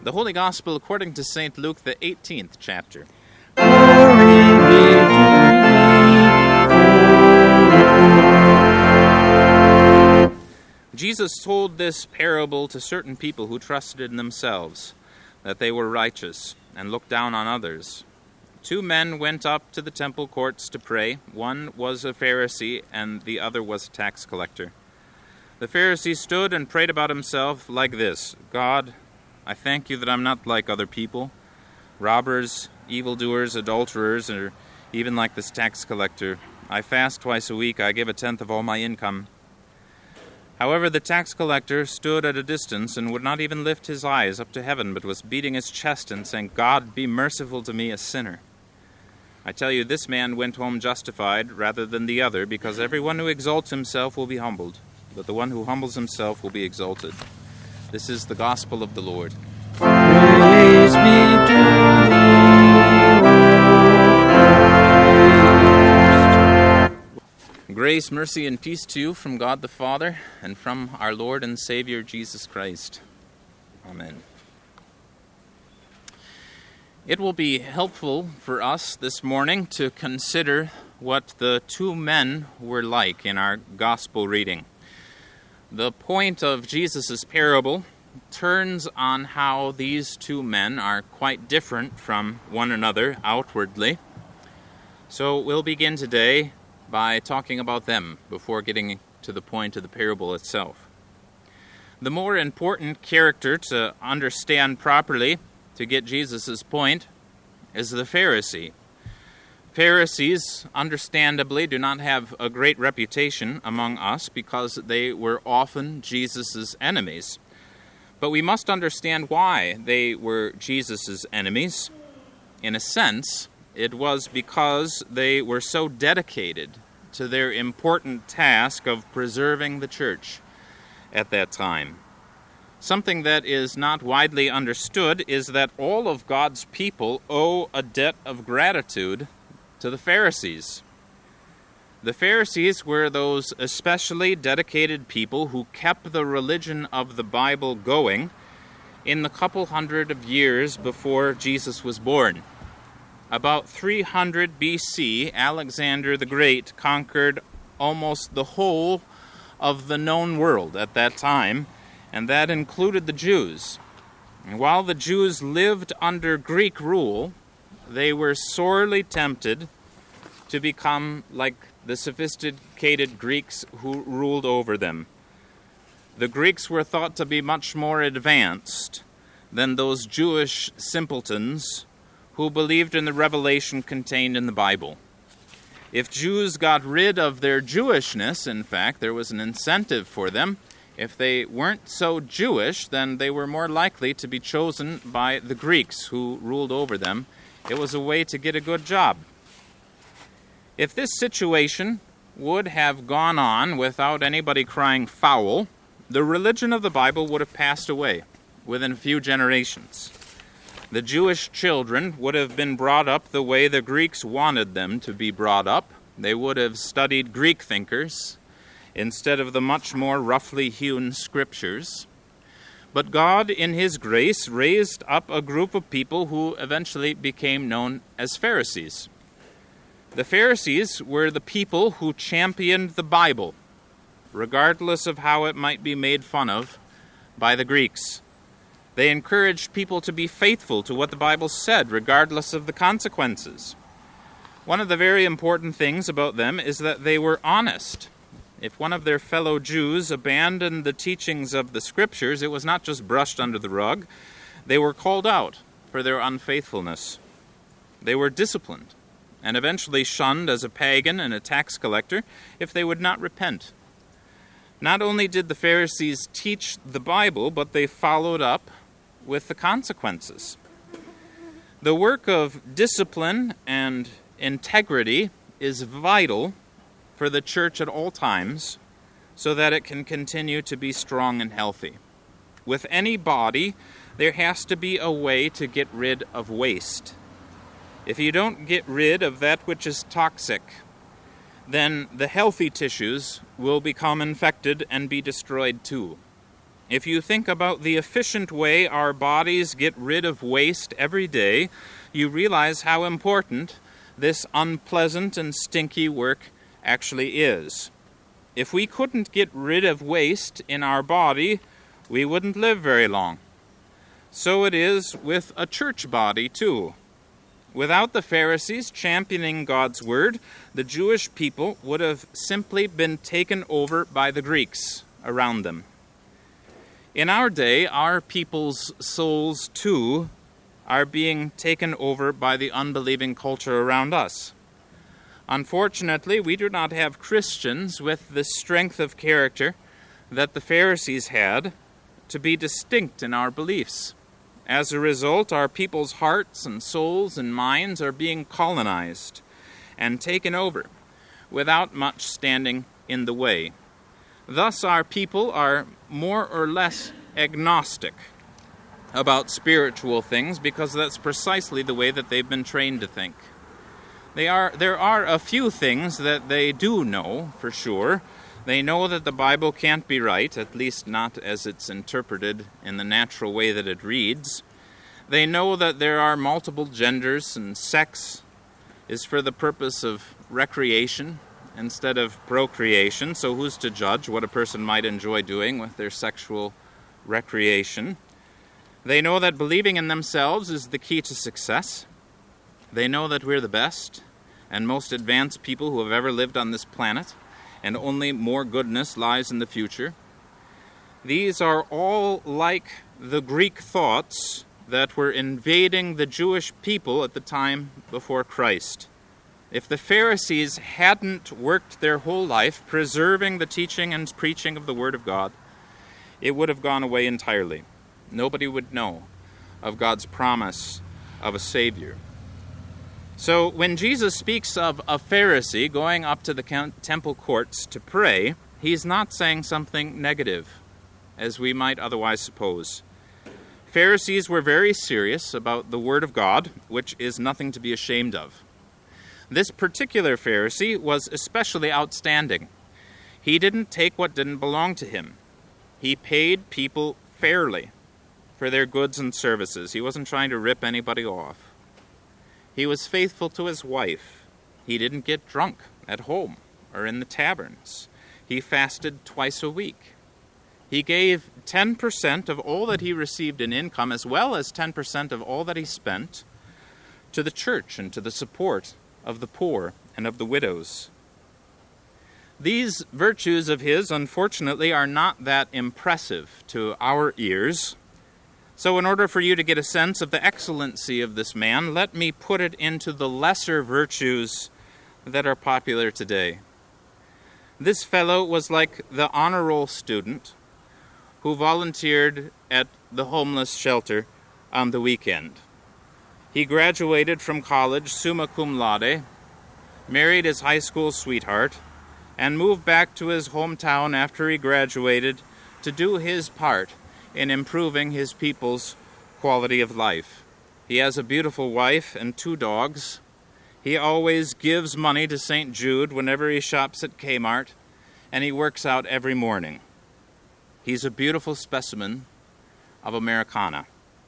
The Holy Gospel according to St. Luke, the 18th chapter. Jesus told this parable to certain people who trusted in themselves, that they were righteous, and looked down on others. 2 men went up to the temple courts to pray. One was a Pharisee, and the other was a tax collector. The Pharisee stood and prayed about himself like this: God, I thank you that I'm not like other people, robbers, evildoers, adulterers, or even like this tax collector. I fast twice a week. I give 1/10 of all my income. However, the tax collector stood at a distance and would not even lift his eyes up to heaven, but was beating his chest and saying, God, be merciful to me, a sinner. I tell you, this man went home justified rather than the other, because everyone who exalts himself will be humbled, but the one who humbles himself will be exalted. This is the gospel of the Lord. Praise be to thee, Grace, mercy, and peace to you from God the Father and from our Lord and Savior Jesus Christ. Amen. It will be helpful for us this morning to consider what the 2 men were like in our gospel reading. The point of Jesus' parable turns on how these 2 men are quite different from one another outwardly. So we'll begin today by talking about them before getting to the point of the parable itself. The more important character to understand properly, to get Jesus' point, is the Pharisee. Pharisees, understandably, do not have a great reputation among us because they were often Jesus' enemies. But we must understand why they were Jesus' enemies. In a sense, it was because they were so dedicated to their important task of preserving the church at that time. Something that is not widely understood is that all of God's people owe a debt of gratitude to the Pharisees. The Pharisees were those especially dedicated people who kept the religion of the Bible going in the couple hundred of years before Jesus was born. About 300 BC, Alexander the Great conquered almost the whole of the known world at that time, and that included the Jews. And while the Jews lived under Greek rule, they were sorely tempted to become like the sophisticated Greeks who ruled over them. The Greeks were thought to be much more advanced than those Jewish simpletons who believed in the revelation contained in the Bible. If Jews got rid of their Jewishness, in fact, there was an incentive for them. If they weren't so Jewish, then they were more likely to be chosen by the Greeks who ruled over them. It was a way to get a good job. If this situation would have gone on without anybody crying foul, the religion of the Bible would have passed away within a few generations. The Jewish children would have been brought up the way the Greeks wanted them to be brought up. They would have studied Greek thinkers instead of the much more roughly hewn scriptures. But God, in His grace, raised up a group of people who eventually became known as Pharisees. The Pharisees were the people who championed the Bible, regardless of how it might be made fun of by the Greeks. They encouraged people to be faithful to what the Bible said, regardless of the consequences. One of the very important things about them is that they were honest. If one of their fellow Jews abandoned the teachings of the Scriptures, it was not just brushed under the rug. They were called out for their unfaithfulness. They were disciplined and eventually shunned as a pagan and a tax collector if they would not repent. Not only did the Pharisees teach the Bible, but they followed up with the consequences. The work of discipline and integrity is vital for the church at all times so that it can continue to be strong and healthy. With any body, there has to be a way to get rid of waste. If you don't get rid of that which is toxic, then the healthy tissues will become infected and be destroyed too. If you think about the efficient way our bodies get rid of waste every day, you realize how important this unpleasant and stinky work actually is. If we couldn't get rid of waste in our body, we wouldn't live very long. So it is with a church body, too. Without the Pharisees championing God's word, the Jewish people would have simply been taken over by the Greeks around them. In our day, our people's souls, too, are being taken over by the unbelieving culture around us. Unfortunately, we do not have Christians with the strength of character that the Pharisees had to be distinct in our beliefs. As a result, our people's hearts and souls and minds are being colonized and taken over without much standing in the way. Thus, our people are more or less agnostic about spiritual things because that's precisely the way that they've been trained to think. There are a few things that they do know for sure. They know that the Bible can't be right, at least not as it's interpreted in the natural way that it reads. They know that there are multiple genders and sex is for the purpose of recreation instead of procreation, so who's to judge what a person might enjoy doing with their sexual recreation? They know that believing in themselves is the key to success. They know that we're the best and most advanced people who have ever lived on this planet, and only more goodness lies in the future. These are all like the Greek thoughts that were invading the Jewish people at the time before Christ. If the Pharisees hadn't worked their whole life preserving the teaching and preaching of the Word of God, it would have gone away entirely. Nobody would know of God's promise of a Savior. So when Jesus speaks of a Pharisee going up to the temple courts to pray, he's not saying something negative, as we might otherwise suppose. Pharisees were very serious about the Word of God, which is nothing to be ashamed of. This particular Pharisee was especially outstanding. He didn't take what didn't belong to him. He paid people fairly for their goods and services. He wasn't trying to rip anybody off. He was faithful to his wife. He didn't get drunk at home or in the taverns. He fasted twice a week. He gave 10% of all that he received in income, as well as 10% of all that he spent, to the church and to the support of the poor and of the widows. These virtues of his, unfortunately, are not that impressive to our ears. So in order for you to get a sense of the excellency of this man, let me put it into the lesser virtues that are popular today. This fellow was like the honor roll student who volunteered at the homeless shelter on the weekend. He graduated from college summa cum laude, married his high school sweetheart, and moved back to his hometown after he graduated to do his part in improving his people's quality of life. He has a beautiful wife and 2 dogs. He always gives money to St. Jude whenever he shops at Kmart, and he works out every morning. He's a beautiful specimen of Americana.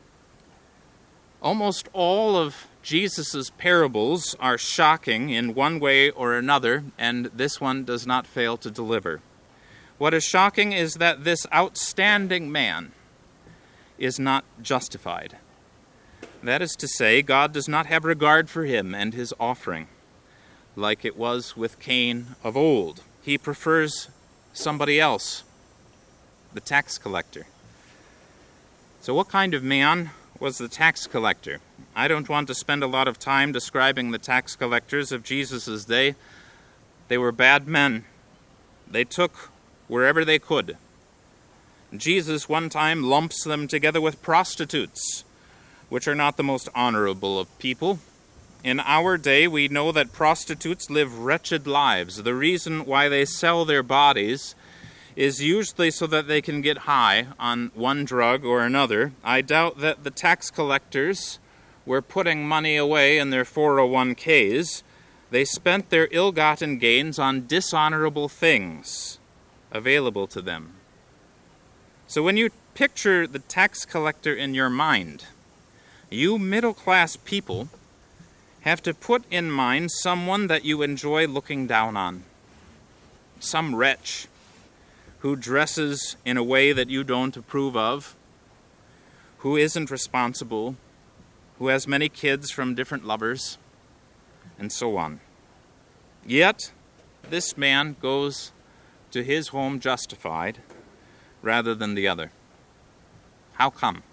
Almost all of Jesus' parables are shocking in one way or another, and this one does not fail to deliver. What is shocking is that this outstanding man is not justified. That is to say, God does not have regard for him and his offering, like it was with Cain of old. He prefers somebody else, the tax collector. So what kind of man was the tax collector? I don't want to spend a lot of time describing the tax collectors of Jesus' day. They were bad men. They took wherever they could. Jesus one time lumps them together with prostitutes, which are not the most honorable of people. In our day, we know that prostitutes live wretched lives. The reason why they sell their bodies is usually so that they can get high on one drug or another. I doubt that the tax collectors were putting money away in their 401ks. They spent their ill-gotten gains on dishonorable things available to them. So when you picture the tax collector in your mind, you middle-class people have to put in mind someone that you enjoy looking down on. Some wretch who dresses in a way that you don't approve of, who isn't responsible, who has many kids from different lovers, and so on. Yet, this man goes to his home justified rather than the other. How come?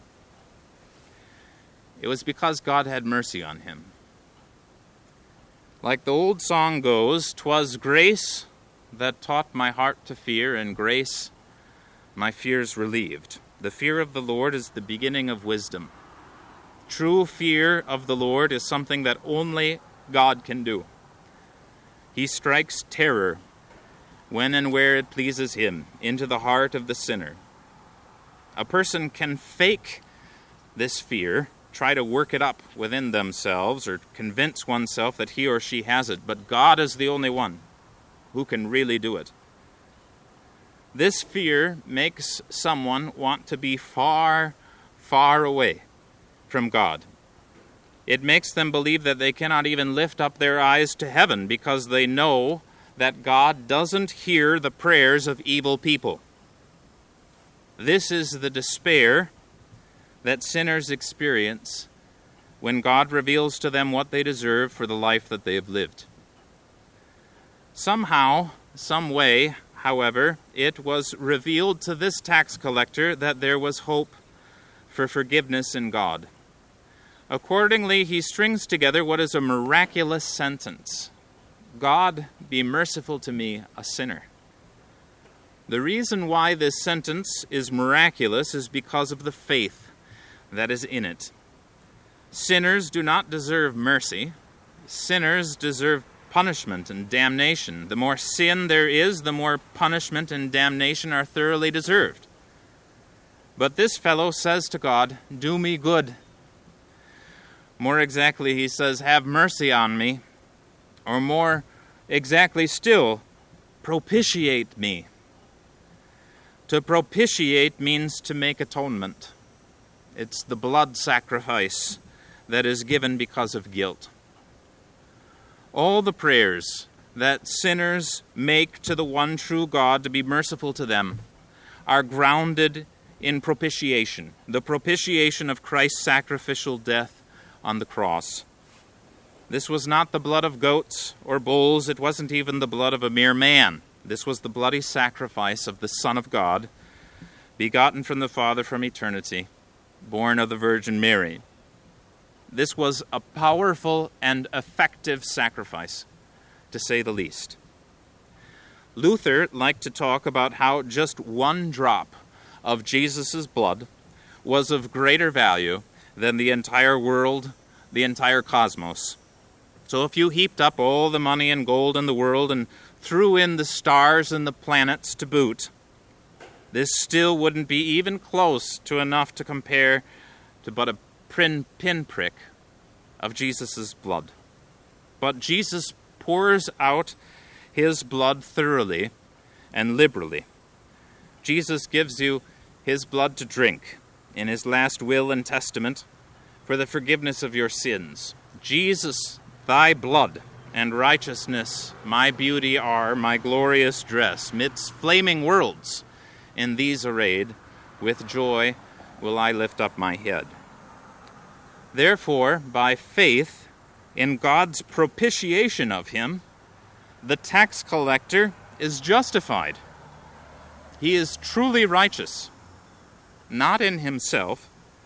It was because God had mercy on him. Like the old song goes, "'Twas grace that taught my heart to fear, and grace my fears relieved." The fear of the Lord is the beginning of wisdom. True fear of the Lord is something that only God can do. He strikes terror when and where it pleases him into the heart of the sinner. A person can fake this fear, try to work it up within themselves, or convince oneself that he or she has it, but God is the only one who can really do it. This fear makes someone want to be far, far away from God. It makes them believe that they cannot even lift up their eyes to heaven because they know that God doesn't hear the prayers of evil people. This is the despair that sinners experience when God reveals to them what they deserve for the life that they have lived. Somehow, some way, however, it was revealed to this tax collector that there was hope for forgiveness in God. Accordingly, he strings together what is a miraculous sentence: "God, be merciful to me, a sinner." The reason why this sentence is miraculous is because of the faith that is in it. Sinners do not deserve mercy. Sinners deserve punishment and damnation. The more sin there is, the more punishment and damnation are thoroughly deserved. But this fellow says to God, "Do me good." More exactly, he says, "Have mercy on me." Or more exactly still, propitiate me. To propitiate means to make atonement. It's the blood sacrifice that is given because of guilt. All the prayers that sinners make to the one true God to be merciful to them are grounded in propitiation, the propitiation of Christ's sacrificial death on the cross. This was not the blood of goats or bulls. It wasn't even the blood of a mere man. This was the bloody sacrifice of the Son of God, begotten from the Father from eternity, born of the Virgin Mary. This was a powerful and effective sacrifice, to say the least. Luther liked to talk about how just one drop of Jesus' blood was of greater value than the entire world, the entire cosmos. So if you heaped up all the money and gold in the world and threw in the stars and the planets to boot, this still wouldn't be even close to enough to compare to but a pinprick of Jesus' blood. But Jesus pours out his blood thoroughly and liberally. Jesus gives you his blood to drink in his last will and testament for the forgiveness of your sins. Jesus, thy blood and righteousness, my beauty are, my glorious dress. Midst flaming worlds, in these arrayed, with joy will I lift up my head. Therefore, by faith in God's propitiation of him, the tax collector is justified. He is truly righteous, not in himself,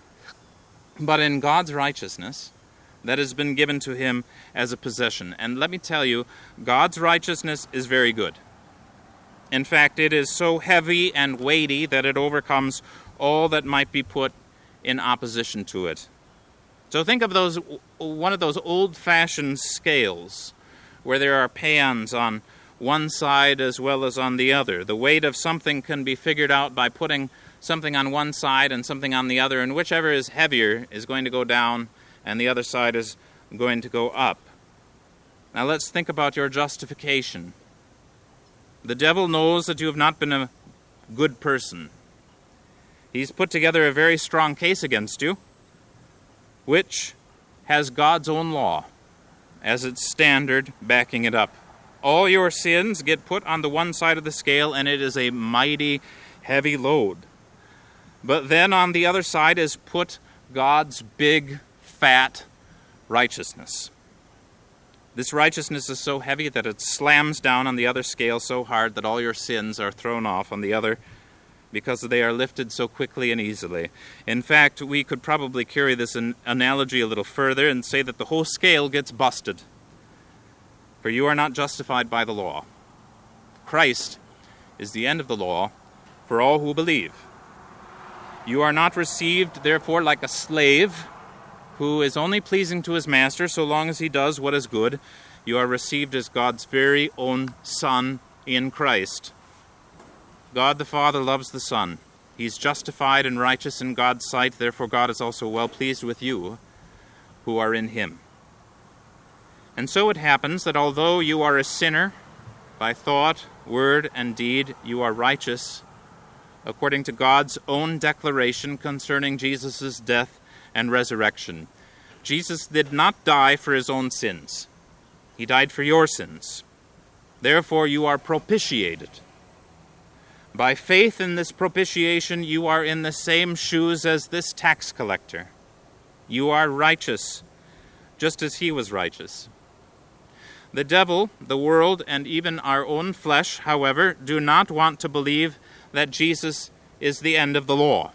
but in God's righteousness that has been given to him as a possession. And let me tell you, God's righteousness is very good. In fact, it is so heavy and weighty that it overcomes all that might be put in opposition to it. So think of one of those old-fashioned scales where there are pans on one side as well as on the other. The weight of something can be figured out by putting something on one side and something on the other, and whichever is heavier is going to go down and the other side is going to go up. Now let's think about your justification. The devil knows that you have not been a good person. He's put together a very strong case against you, which has God's own law as its standard backing it up. All your sins get put on the one side of the scale, and it is a mighty heavy load. But then on the other side is put God's big, fat righteousness. This righteousness is so heavy that it slams down on the other scale so hard that all your sins are thrown off on the other because they are lifted so quickly and easily. In fact, we could probably carry this analogy a little further and say that the whole scale gets busted. For you are not justified by the law. Christ is the end of the law for all who believe. You are not received, therefore, like a slave who is only pleasing to his master so long as he does what is good. You are received as God's very own Son in Christ. God the Father loves the Son. He's justified and righteous in God's sight, therefore God is also well pleased with you who are in him. And so it happens that although you are a sinner, by thought, word, and deed, you are righteous, according to God's own declaration concerning Jesus' death and resurrection. Jesus did not die for his own sins. He died for your sins. Therefore, you are propitiated. By faith in this propitiation, you are in the same shoes as this tax collector. You are righteous, just as he was righteous. The devil, the world, and even our own flesh, however, do not want to believe that Jesus is the end of the law.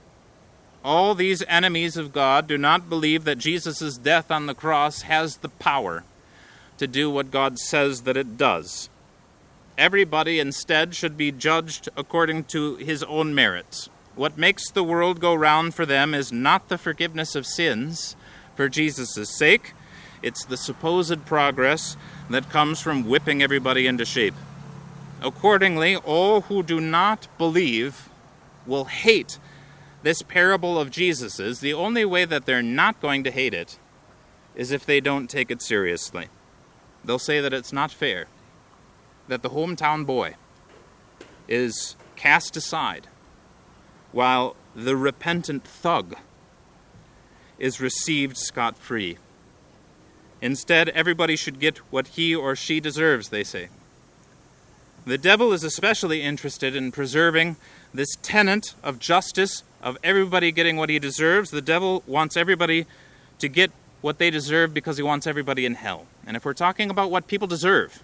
All these enemies of God do not believe that Jesus' death on the cross has the power to do what God says that it does. Everybody instead should be judged according to his own merits. What makes the world go round for them is not the forgiveness of sins for Jesus' sake. It's the supposed progress that comes from whipping everybody into shape. Accordingly, all who do not believe will hate this parable of Jesus's. The only way that they're not going to hate it is if they don't take it seriously. They'll say that it's not fair, that the hometown boy is cast aside, while the repentant thug is received scot-free. Instead, everybody should get what he or she deserves, they say. The devil is especially interested in preserving this tenet of justice, of everybody getting what he deserves. The devil wants everybody to get what they deserve because he wants everybody in hell. And if we're talking about what people deserve,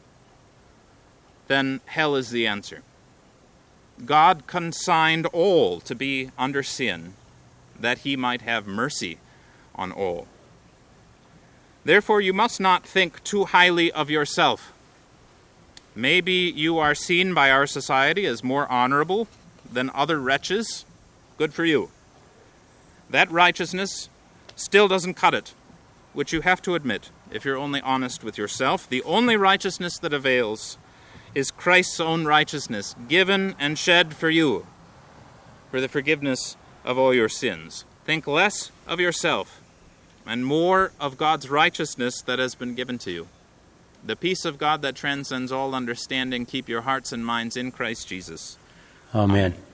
then hell is the answer. God consigned all to be under sin, that he might have mercy on all. Therefore, you must not think too highly of yourself. Maybe you are seen by our society as more honorable than other wretches. Good for you. That righteousness still doesn't cut it, which you have to admit if you're only honest with yourself. The only righteousness that avails is Christ's own righteousness, given and shed for you, for the forgiveness of all your sins. Think less of yourself and more of God's righteousness that has been given to you. The peace of God that transcends all understanding, keep your hearts and minds in Christ Jesus. Amen.